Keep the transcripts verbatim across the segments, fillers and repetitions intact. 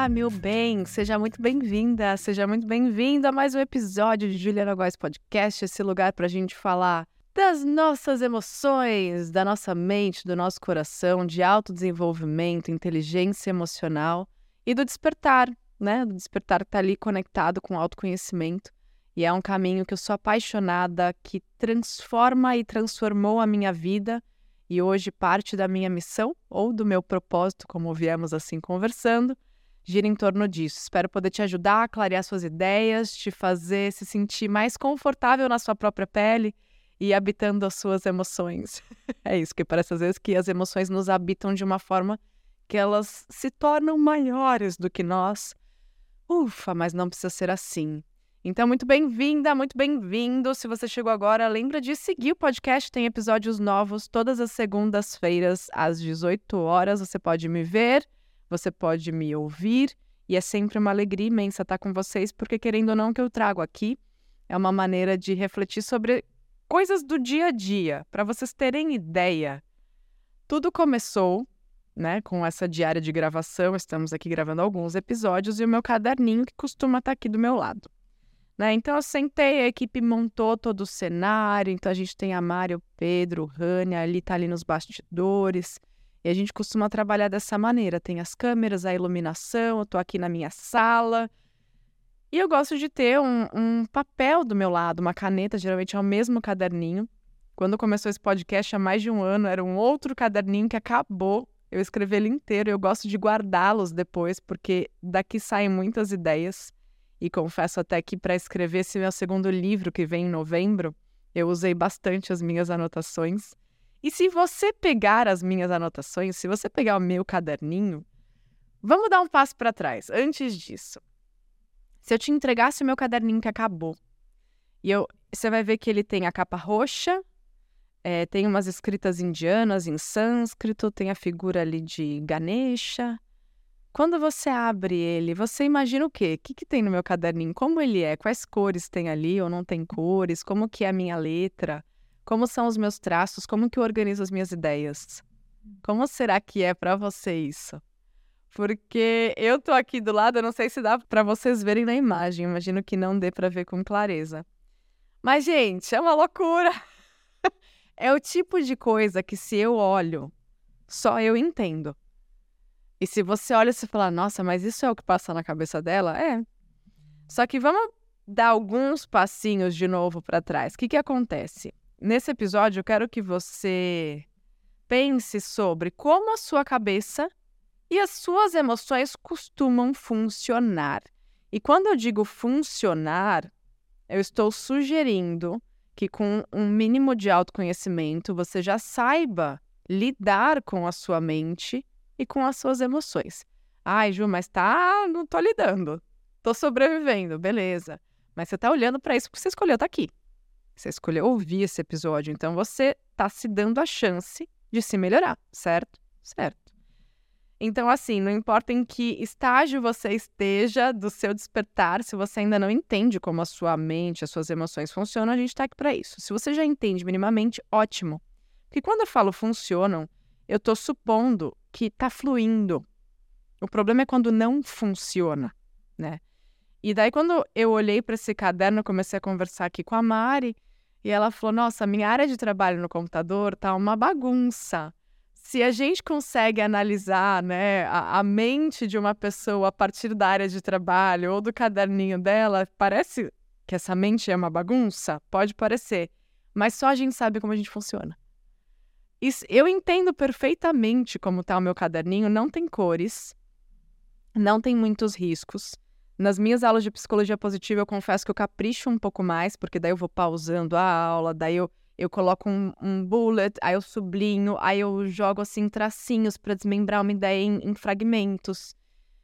Olá, meu bem! Seja muito bem-vinda, seja muito bem-vindo a mais um episódio de Juliana Góes Podcast, esse lugar para a gente falar das nossas emoções, da nossa mente, do nosso coração, de autodesenvolvimento, inteligência emocional e do despertar, né? Do despertar que está ali conectado com o autoconhecimento. E é um caminho que eu sou apaixonada, que transforma e transformou a minha vida. E hoje parte da minha missão, ou do meu propósito, como viemos assim conversando, gira em torno disso. Espero poder te ajudar a clarear suas ideias, te fazer se sentir mais confortável na sua própria pele e habitando as suas emoções. É isso, que parece às vezes que as emoções nos habitam de uma forma que elas se tornam maiores do que nós. Ufa, mas não precisa ser assim. Então, muito bem-vinda, muito bem-vindo. Se você chegou agora, lembra de seguir o podcast. Tem episódios novos todas as segundas-feiras, às dezoito horas. Você pode me ver, você pode me ouvir. E é sempre uma alegria imensa estar com vocês, porque, querendo ou não, o que eu trago aqui é uma maneira de refletir sobre coisas do dia a dia, para vocês terem ideia. Tudo começou, né, com essa diária de gravação. Estamos aqui gravando alguns episódios e o meu caderninho que costuma estar aqui do meu lado. Né? Então eu sentei, a equipe montou todo o cenário, então a gente tem a Mari, o Pedro, o Rania, ali tá ali nos bastidores, e a gente costuma trabalhar dessa maneira, tem as câmeras, a iluminação, eu tô aqui na minha sala, e eu gosto de ter um, um papel do meu lado, uma caneta, geralmente é o mesmo caderninho. Quando começou esse podcast há mais de um ano, era um outro caderninho que acabou, eu escrevi ele inteiro, eu gosto de guardá-los depois, porque daqui saem muitas ideias. E confesso até que para escrever esse meu segundo livro, que vem em novembro, eu usei bastante as minhas anotações. E se você pegar as minhas anotações, se você pegar o meu caderninho, vamos dar um passo para trás. Antes disso, se eu te entregasse o meu caderninho que acabou, e eu, você vai ver que ele tem a capa roxa, é, tem umas escritas indianas em sânscrito, tem a figura ali de Ganesha. Quando você abre ele, você imagina o quê? O que, que tem no meu caderninho? Como ele é? Quais cores tem ali ou não tem cores? Como que é a minha letra? Como são os meus traços? Como que eu organizo as minhas ideias? Como será que é para você isso? Porque eu tô aqui do lado, eu não sei se dá para vocês verem na imagem. Imagino que não dê para ver com clareza. Mas, gente, é uma loucura! É o tipo de coisa que se eu olho, só eu entendo. E se você olha e fala, nossa, mas isso é o que passa na cabeça dela? É. Só que vamos dar alguns passinhos de novo para trás. O que, que acontece? Nesse episódio, eu quero que você pense sobre como a sua cabeça e as suas emoções costumam funcionar. E quando eu digo funcionar, eu estou sugerindo que com um mínimo de autoconhecimento, você já saiba lidar com a sua mente e com as suas emoções. Ai, Ju, mas tá, não tô lidando. Tô sobrevivendo, beleza. Mas você tá olhando para isso porque você escolheu estar aqui. Você escolheu ouvir esse episódio, então você tá se dando a chance de se melhorar, certo? Certo. Então, assim, não importa em que estágio você esteja do seu despertar, se você ainda não entende como a sua mente, as suas emoções funcionam, a gente tá aqui para isso. Se você já entende minimamente, ótimo. Porque quando eu falo funcionam, eu tô supondo que tá fluindo. O problema é quando não funciona, né? E daí, quando eu olhei para esse caderno, eu comecei a conversar aqui com a Mari, e ela falou, nossa, minha área de trabalho no computador tá uma bagunça. Se a gente consegue analisar, né, a, a mente de uma pessoa a partir da área de trabalho ou do caderninho dela, parece que essa mente é uma bagunça? Pode parecer, mas só a gente sabe como a gente funciona. Isso, eu entendo perfeitamente como está o meu caderninho, não tem cores, não tem muitos riscos. Nas minhas aulas de psicologia positiva, eu confesso que eu capricho um pouco mais, porque daí eu vou pausando a aula, daí eu, eu coloco um, um bullet, aí eu sublinho, aí eu jogo assim tracinhos para desmembrar uma ideia em, em fragmentos.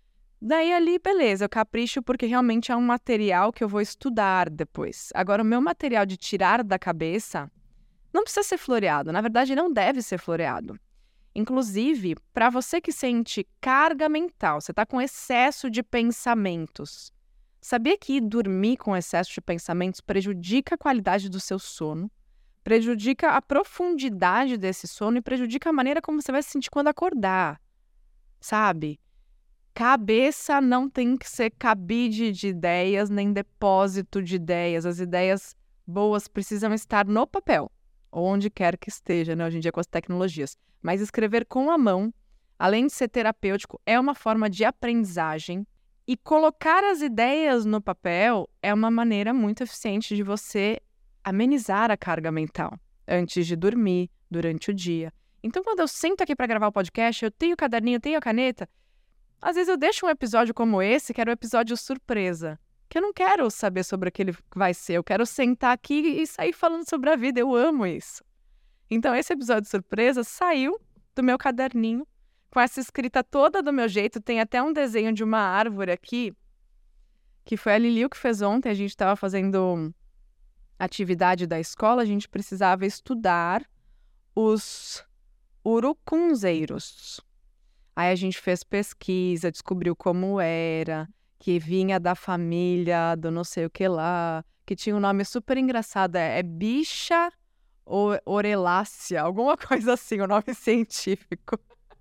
Daí ali, beleza, eu capricho porque realmente é um material que eu vou estudar depois. Agora, o meu material de tirar da cabeça não precisa ser floreado, na verdade não deve ser floreado. Inclusive, para você que sente carga mental, você está com excesso de pensamentos. Sabia que ir dormir com excesso de pensamentos prejudica a qualidade do seu sono, prejudica a profundidade desse sono e prejudica a maneira como você vai se sentir quando acordar, sabe? cabeça não tem que ser cabide de ideias, nem depósito de ideias. As ideias boas precisam estar no papel, onde quer que esteja, né? Hoje em dia com as tecnologias. Mas escrever com a mão, além de ser terapêutico, é uma forma de aprendizagem. E colocar as ideias no papel é uma maneira muito eficiente de você amenizar a carga mental antes de dormir, durante o dia. Então, quando eu sento aqui para gravar o podcast, eu tenho o caderninho, eu tenho a caneta, às vezes eu deixo um episódio como esse, que era um episódio surpresa, que eu não quero saber sobre aquele que vai ser, eu quero sentar aqui e sair falando sobre a vida, eu amo isso. Então, esse episódio surpresa saiu do meu caderninho, com essa escrita toda do meu jeito, tem até um desenho de uma árvore aqui, que foi a Liliu que fez ontem, a gente estava fazendo atividade da escola, a gente precisava estudar os urucunzeiros. Aí a gente fez pesquisa, descobriu como era, que vinha da família do não sei o que lá, que tinha um nome super engraçado, é, é bicha orelácea, alguma coisa assim, o nome científico.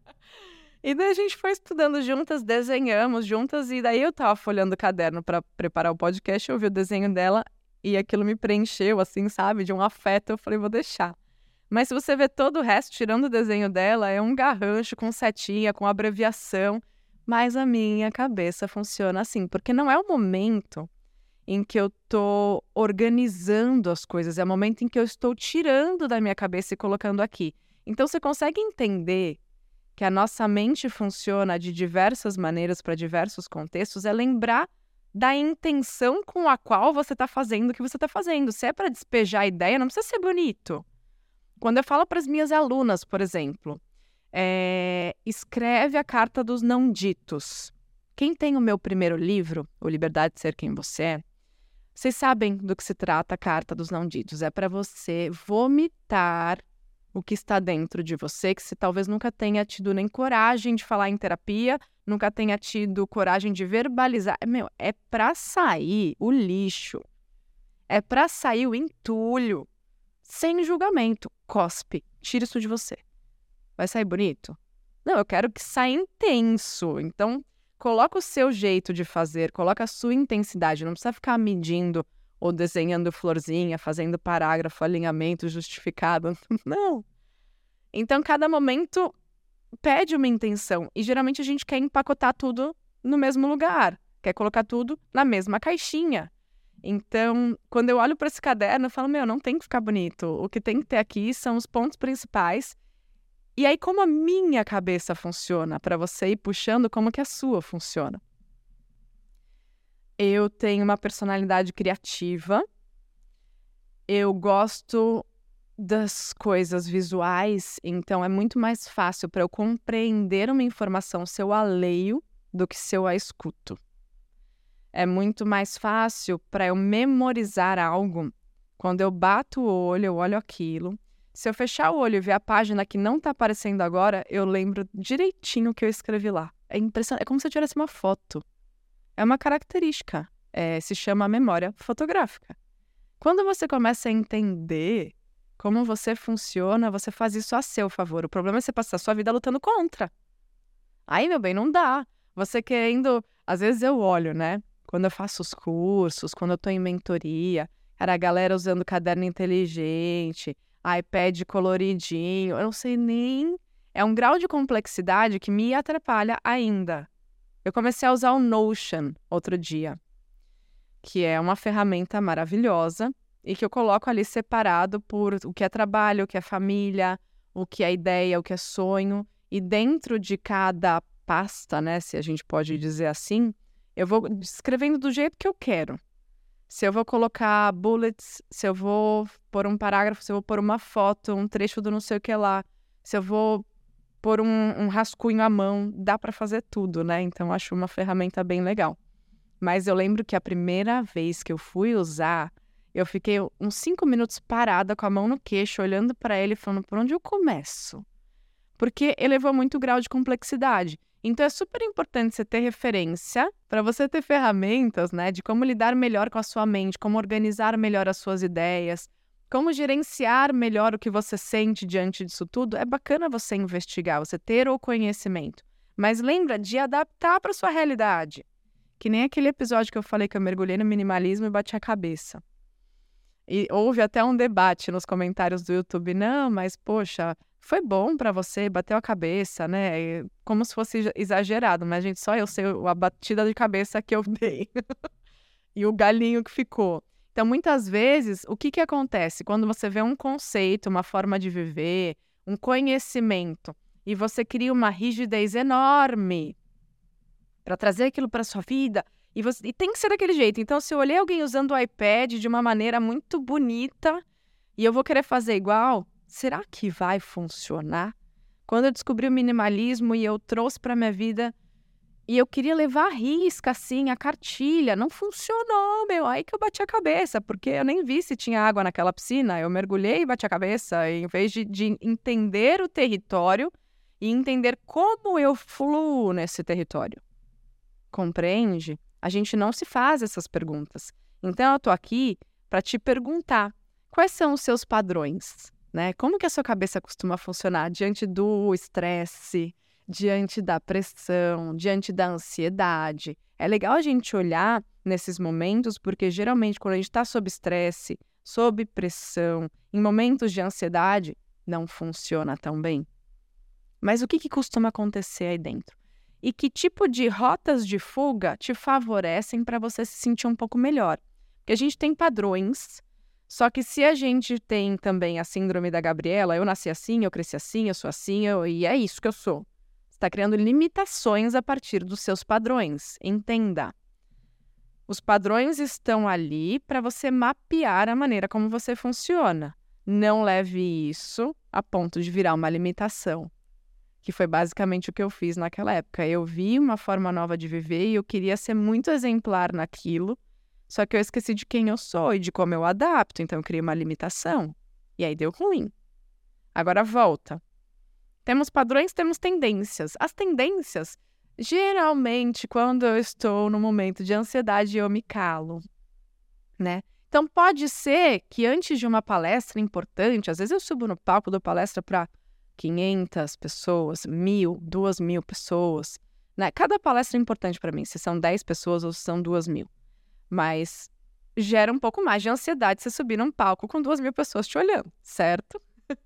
E daí a gente foi estudando juntas, desenhamos juntas, e daí eu tava folhando o caderno para preparar o podcast, eu vi o desenho dela e aquilo me preencheu, assim, sabe, de um afeto, eu falei, vou deixar. Mas se você vê todo o resto, tirando o desenho dela, é um garrancho com setinha, com abreviação, mas a minha cabeça funciona assim, porque não é o momento em que eu tô organizando as coisas, é o momento em que eu estou tirando da minha cabeça e colocando aqui. Então você consegue entender que a nossa mente funciona de diversas maneiras para diversos contextos, é lembrar da intenção com a qual você está fazendo o que você está fazendo. Se é para despejar a ideia, não precisa ser bonito. Quando eu falo para as minhas alunas, por exemplo, é, escreve a carta dos não ditos. Quem tem o meu primeiro livro, O Liberdade de Ser Quem Você É, vocês sabem do que se trata a carta dos não ditos. É para você vomitar o que está dentro de você, que você talvez nunca tenha tido nem coragem de falar em terapia, nunca tenha tido coragem de verbalizar. Meu, é para sair o lixo. É para sair o entulho. Sem julgamento. Cospe. Tira isso de você. Vai sair bonito? Não, eu quero que saia intenso. Então, coloca o seu jeito de fazer, coloca a sua intensidade. Não precisa ficar medindo ou desenhando florzinha, fazendo parágrafo, alinhamento justificado. Não. Então, cada momento pede uma intenção. E, geralmente, a gente quer empacotar tudo no mesmo lugar. Quer colocar tudo na mesma caixinha. Então, quando eu olho para esse caderno, eu falo, meu, não tem que ficar bonito. O que tem que ter aqui são os pontos principais. E aí, como a minha cabeça funciona, para você ir puxando, como que a sua funciona. Eu tenho uma personalidade criativa. Eu gosto das coisas visuais, então é muito mais fácil para eu compreender uma informação se eu a leio do que se eu a escuto. É muito mais fácil para eu memorizar algo quando eu bato o olho, eu olho aquilo. Se eu fechar o olho e ver a página que não está aparecendo agora, eu lembro direitinho o que eu escrevi lá. É impressionante, é como se eu tivesse uma foto. É uma característica, é, se chama memória fotográfica. Quando você começa a entender como você funciona, você faz isso a seu favor. O problema é você passar a sua vida lutando contra. Aí, meu bem, não dá. Você querendo... Às vezes eu olho, né? Quando eu faço os cursos, quando eu tô em mentoria, era a galera usando caderno inteligente, iPad coloridinho, eu não sei nem... É um grau de complexidade que me atrapalha ainda. Eu comecei a usar o Notion outro dia, que é uma ferramenta maravilhosa e que eu coloco ali separado por o que é trabalho, o que é família, o que é ideia, o que é sonho. E dentro de cada pasta, né, se a gente pode dizer assim, eu vou escrevendo do jeito que eu quero. Se eu vou colocar bullets, se eu vou pôr um parágrafo, se eu vou pôr uma foto, um trecho do não sei o que lá, se eu vou pôr um, um rascunho à mão, dá para fazer tudo, né? Então, acho uma ferramenta bem legal. Mas eu lembro que a primeira vez que eu fui usar, eu fiquei uns cinco minutos parada com a mão no queixo, olhando para ele e falando, por onde eu começo? Porque elevou muito o grau de complexidade. Então, é super importante você ter referência para você ter ferramentas, né, de como lidar melhor com a sua mente, como organizar melhor as suas ideias, como gerenciar melhor o que você sente diante disso tudo. É bacana você investigar, você ter o conhecimento. Mas lembra de adaptar para sua realidade. Que nem aquele episódio que eu falei que eu mergulhei no minimalismo e bati a cabeça. E houve até um debate nos comentários do YouTube. Não, mas poxa, foi bom para você, bateu a cabeça, né? Como se fosse exagerado, mas gente, só eu sei a batida de cabeça que eu dei. E o galinho que ficou. Então, muitas vezes, o que que acontece? Quando você vê um conceito, uma forma de viver, um conhecimento, e você cria uma rigidez enorme para trazer aquilo para sua vida, e, você, e tem que ser daquele jeito. Então, se eu olhei alguém usando o iPad de uma maneira muito bonita e eu vou querer fazer igual, será que vai funcionar? Quando eu descobri o minimalismo e eu trouxe para minha vida e eu queria levar a risca, assim, a cartilha, não funcionou, meu. Aí que eu bati a cabeça, porque eu nem vi se tinha água naquela piscina. Eu mergulhei e bati a cabeça, em vez de, de entender o território e entender como eu fluo nesse território. Compreende? A gente não se faz essas perguntas. Então, eu tô aqui para te perguntar quais são os seus padrões, né? Como que a sua cabeça costuma funcionar diante do estresse, diante da pressão, diante da ansiedade? É legal a gente olhar nesses momentos, porque geralmente quando a gente está sob estresse, sob pressão, em momentos de ansiedade, não funciona tão bem. Mas o que, que costuma acontecer aí dentro? E que tipo de rotas de fuga te favorecem para você se sentir um pouco melhor? Porque a gente tem padrões, só que se a gente tem também a síndrome da Gabriela, eu nasci assim, eu cresci assim, eu sou assim, eu... e é isso que eu sou. Você está criando limitações a partir dos seus padrões. Entenda. Os padrões estão ali para você mapear a maneira como você funciona. Não leve isso a ponto de virar uma limitação. Que foi basicamente o que eu fiz naquela época. Eu vi uma forma nova de viver e eu queria ser muito exemplar naquilo, só que eu esqueci de quem eu sou e de como eu adapto, então eu criei uma limitação. E aí deu ruim. Agora volta. Temos padrões, temos tendências. As tendências, geralmente, quando eu estou no momento de ansiedade, eu me calo, né? Então pode ser que antes de uma palestra importante, às vezes eu subo no palco, dou palestra para quinhentas pessoas, mil, duas mil pessoas, né? Cada palestra é importante para mim, se são dez pessoas ou se são duas mil. Mas gera um pouco mais de ansiedade você subir num palco com duas mil pessoas te olhando, certo?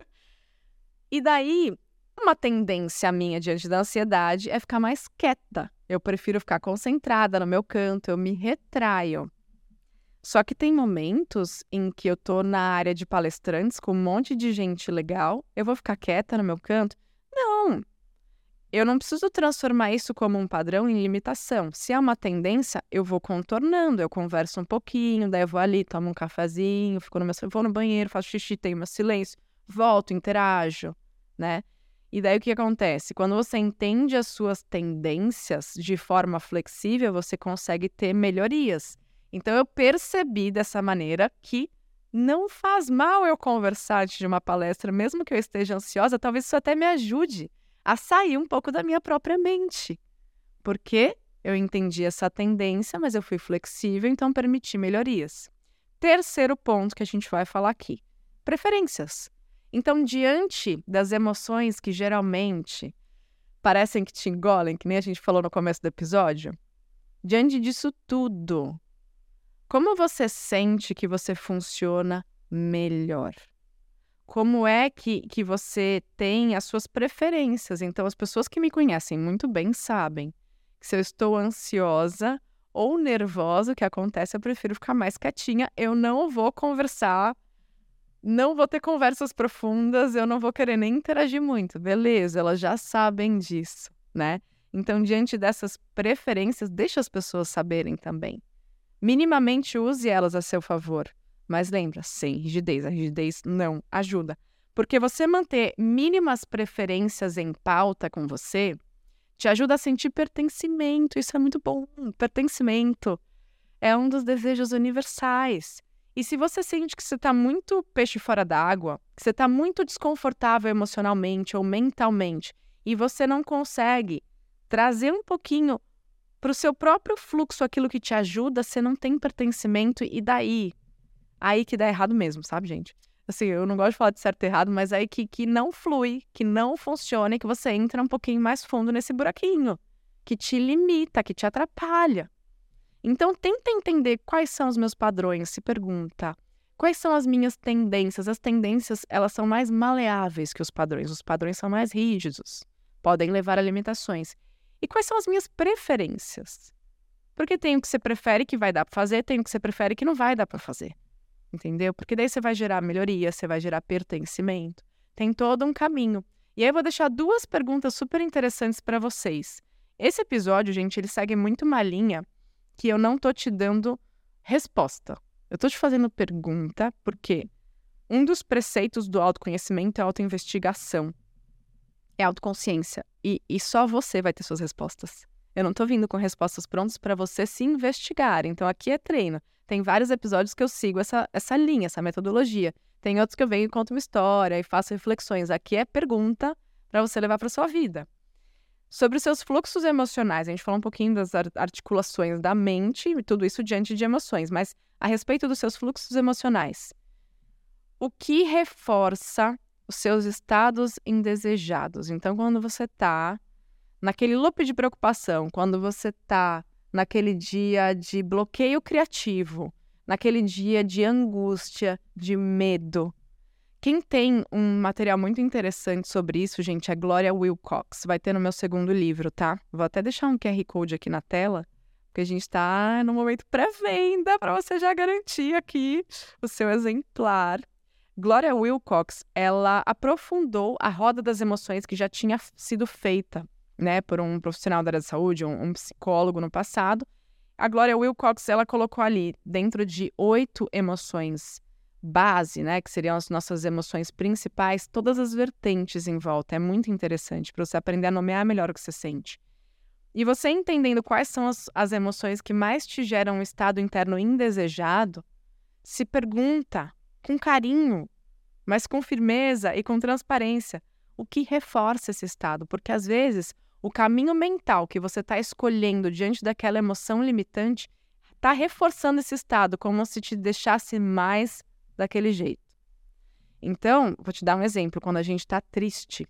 E daí, uma tendência minha diante da ansiedade é ficar mais quieta. Eu prefiro ficar concentrada no meu canto, eu me retraio. Só que tem momentos em que eu tô na área de palestrantes com um monte de gente legal, eu vou ficar quieta no meu canto? Não! Eu não preciso transformar isso como um padrão em limitação. Se é uma tendência, eu vou contornando, eu converso um pouquinho, daí eu vou ali, tomo um cafezinho, fico no meu, vou no banheiro, faço xixi, tenho meu silêncio, volto, interajo, né? E daí o que acontece? Quando você entende as suas tendências de forma flexível, você consegue ter melhorias. Então, eu percebi dessa maneira que não faz mal eu conversar antes de uma palestra, mesmo que eu esteja ansiosa, talvez isso até me ajude a sair um pouco da minha própria mente. Porque eu entendi essa tendência, mas eu fui flexível, então permiti melhorias. Terceiro ponto que a gente vai falar aqui, preferências. Então, diante das emoções que geralmente parecem que te engolem, que nem a gente falou no começo do episódio, diante disso tudo, como você sente que você funciona melhor? Como é que, que você tem as suas preferências? Então, as pessoas que me conhecem muito bem sabem que se eu estou ansiosa ou nervosa, o que acontece, eu prefiro ficar mais quietinha. Eu não vou conversar, não vou ter conversas profundas, eu não vou querer nem interagir muito. Beleza, elas já sabem disso, né? Então, diante dessas preferências, deixa as pessoas saberem também. Minimamente use elas a seu favor. Mas lembra, sem rigidez. A rigidez não ajuda. Porque você manter mínimas preferências em pauta com você te ajuda a sentir pertencimento. Isso é muito bom. Pertencimento é um dos desejos universais. E se você sente que você está muito peixe fora d'água, que você está muito desconfortável emocionalmente ou mentalmente, e você não consegue trazer um pouquinho para o seu próprio fluxo aquilo que te ajuda, você não tem pertencimento, e daí? Aí que dá errado mesmo, sabe, gente? assim, eu não gosto de falar de certo e errado, mas aí que, que não flui, que não funciona e que você entra um pouquinho mais fundo nesse buraquinho, que te limita, que te atrapalha. Então, tenta entender quais são os meus padrões, se pergunta. Quais são as minhas tendências? As tendências, elas são mais maleáveis que os padrões. Os padrões são mais rígidos, podem levar a limitações. E quais são as minhas preferências? Porque tem o que você prefere que vai dar para fazer, tem o que você prefere que não vai dar para fazer. Entendeu? Porque daí você vai gerar melhoria, você vai gerar pertencimento. Tem todo um caminho. E aí eu vou deixar duas perguntas super interessantes para vocês. Esse episódio, gente, ele segue muito uma linha que eu não tô te dando resposta. Eu tô te fazendo pergunta porque um dos preceitos do autoconhecimento é autoinvestigação. É autoconsciência. E, e só você vai ter suas respostas. Eu não tô vindo com respostas prontas para você se investigar. Então aqui é treino. Tem vários episódios que eu sigo essa, essa linha, essa metodologia. Tem outros que eu venho e conto uma história e faço reflexões. Aqui é pergunta para você levar para sua vida. Sobre os seus fluxos emocionais, a gente falou um pouquinho das articulações da mente e tudo isso diante de emoções, mas a respeito dos seus fluxos emocionais, o que reforça os seus estados indesejados? Então, quando você está naquele loop de preocupação, quando você está naquele dia de bloqueio criativo, naquele dia de angústia, de medo. Quem tem um material muito interessante sobre isso, gente, é Gloria Wilcox. Vai ter no meu segundo livro, tá? Vou até deixar um Q R Code aqui na tela, porque a gente está no momento pré-venda para você já garantir aqui o seu exemplar. Gloria Wilcox, ela aprofundou a roda das emoções que já tinha sido feita, né, por um profissional da área da saúde, um, um psicólogo no passado. A Gloria Wilcox, ela colocou ali, dentro de oito emoções base, né, que seriam as nossas emoções principais, todas as vertentes em volta. É muito interessante para você aprender a nomear melhor o que você sente. E você entendendo quais são as, as emoções que mais te geram um estado interno indesejado, se pergunta com carinho, mas com firmeza e com transparência, o que reforça esse estado? Porque às vezes o caminho mental que você está escolhendo diante daquela emoção limitante está reforçando esse estado, como se te deixasse mais daquele jeito. Então, vou te dar um exemplo. Quando a gente está triste,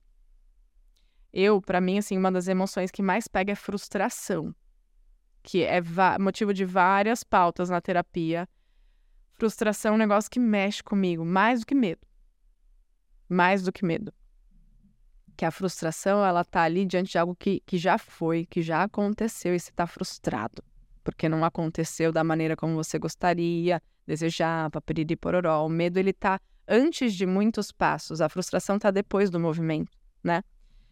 eu, para mim, assim, uma das emoções que mais pega é frustração, que é motivo de várias pautas na terapia. Frustração é um negócio que mexe comigo, mais do que medo. Mais do que medo. Que a frustração, ela tá ali diante de algo que, que já foi, que já aconteceu e você tá frustrado. Porque não aconteceu da maneira como você gostaria, desejava, piriri pororó. O medo, ele tá antes de muitos passos. A frustração tá depois do movimento, né?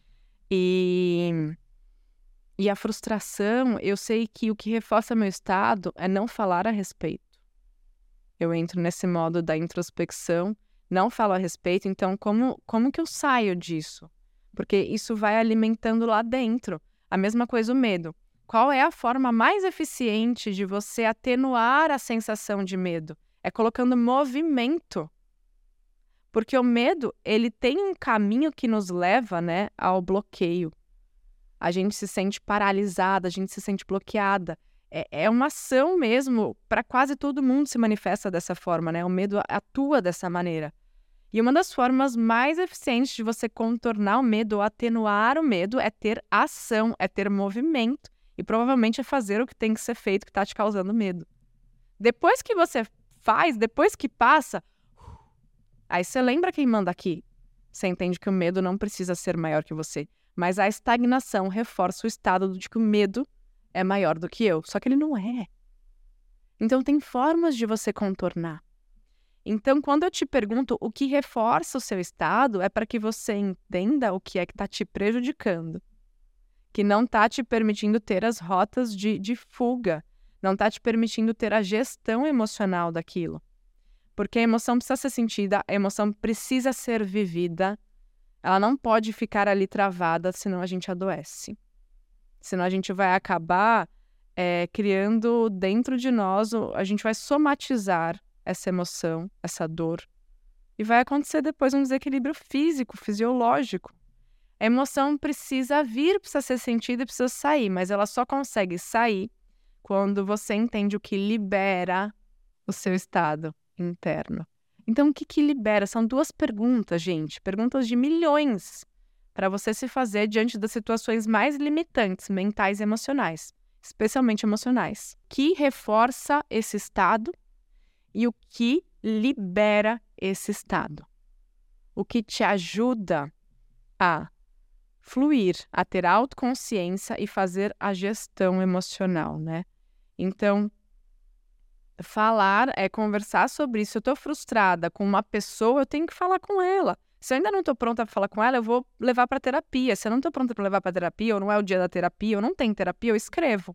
E, e a frustração, eu sei que o que reforça meu estado é não falar a respeito. Eu entro nesse modo da introspecção, não falo a respeito, então como, como que eu saio disso? Porque isso vai alimentando lá dentro. A mesma coisa o medo. Qual é a forma mais eficiente de você atenuar a sensação de medo? É colocando movimento. Porque o medo, ele tem um caminho que nos leva, né, ao bloqueio. A gente se sente paralisada, a gente se sente bloqueada. É, é uma ação mesmo, para quase todo mundo se manifesta dessa forma, né? O medo atua dessa maneira. E uma das formas mais eficientes de você contornar o medo ou atenuar o medo é ter ação, é ter movimento. E provavelmente é fazer o que tem que ser feito, que está te causando medo. Depois que você faz, depois que passa, aí você lembra quem manda aqui. Você entende que o medo não precisa ser maior que você. Mas a estagnação reforça o estado de que o medo é maior do que eu. Só que ele não é. Então tem formas de você contornar. Então, quando eu te pergunto o que reforça o seu estado, é para que você entenda o que é que está te prejudicando. Que não está te permitindo ter as rotas de, de fuga. Não está te permitindo ter a gestão emocional daquilo. Porque a emoção precisa ser sentida, a emoção precisa ser vivida. Ela não pode ficar ali travada, senão a gente adoece. Senão a gente vai acabar é, criando dentro de nós, a gente vai somatizar essa emoção, essa dor. E vai acontecer depois um desequilíbrio físico, fisiológico. A emoção precisa vir, precisa ser sentida e precisa sair, mas ela só consegue sair quando você entende o que libera o seu estado interno. Então, o que que libera? São duas perguntas, gente. Perguntas de milhões para você se fazer diante das situações mais limitantes, mentais e emocionais, especialmente emocionais. O que reforça esse estado e o que libera esse estado? O que te ajuda a fluir, a ter autoconsciência e fazer a gestão emocional, né? Então, falar é conversar sobre isso. Se eu estou frustrada com uma pessoa, eu tenho que falar com ela. Se eu ainda não estou pronta para falar com ela, eu vou levar para terapia. Se eu não estou pronta para levar para terapia, ou não é o dia da terapia, ou não tem terapia, eu escrevo.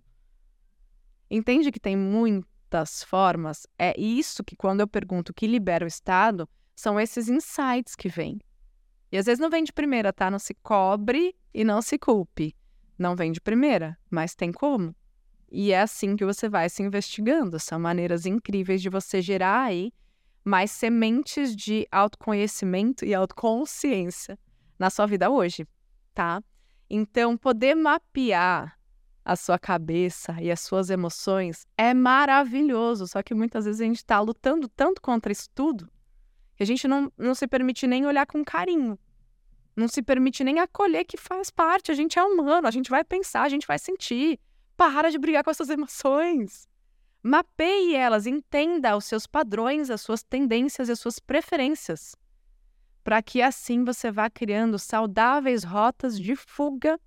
Entende que tem muitas formas? É isso que, quando eu pergunto o que libera o estado, são esses insights que vêm. E às vezes não vem de primeira, tá? Não se cobre e não se culpe. Não vem de primeira, mas tem como. E é assim que você vai se investigando. São maneiras incríveis de você gerar aí mais sementes de autoconhecimento e autoconsciência na sua vida hoje, tá? Então, poder mapear a sua cabeça e as suas emoções é maravilhoso. Só que muitas vezes a gente está lutando tanto contra isso tudo que a gente não, não se permite nem olhar com carinho. Não se permite nem acolher que faz parte. A gente é humano, a gente vai pensar, a gente vai sentir. Para de brigar com essas emoções. Mapeie elas, entenda os seus padrões, as suas tendências e as suas preferências, para que assim você vá criando saudáveis rotas de fuga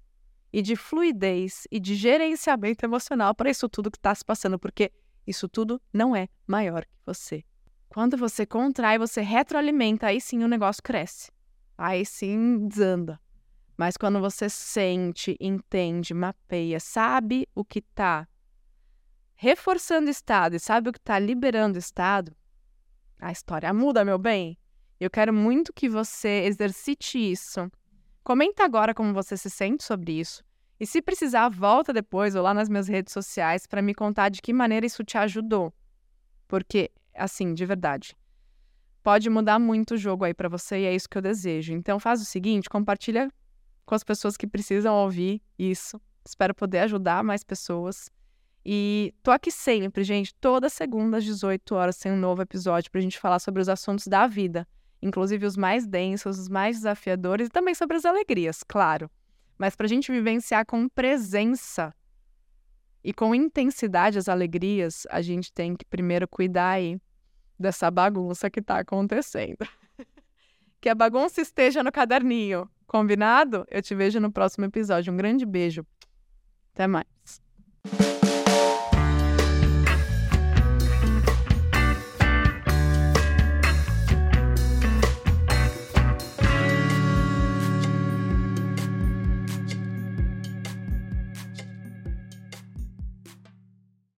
e de fluidez e de gerenciamento emocional para isso tudo que está se passando, porque isso tudo não é maior que você. Quando você contrai, você retroalimenta, aí sim o negócio cresce, aí sim desanda. Mas quando você sente, entende, mapeia, sabe o que está reforçando o estado e sabe o que está liberando o estado, a história muda, meu bem. Eu quero muito que você exercite isso. Comenta agora como você se sente sobre isso. E se precisar, volta depois ou lá nas minhas redes sociais para me contar de que maneira isso te ajudou. Porque, assim, de verdade, pode mudar muito o jogo aí para você e é isso que eu desejo. Então faz o seguinte, compartilha com as pessoas que precisam ouvir isso. Espero poder ajudar mais pessoas. E tô aqui sempre, gente, toda segunda às dezoito horas tem um novo episódio pra gente falar sobre os assuntos da vida, inclusive os mais densos, os mais desafiadores e também sobre as alegrias, claro. Mas pra gente vivenciar com presença e com intensidade as alegrias, a gente tem que primeiro cuidar aí dessa bagunça que tá acontecendo. Que a bagunça esteja no caderninho. Combinado? Eu te vejo no próximo episódio. Um grande beijo. Até mais.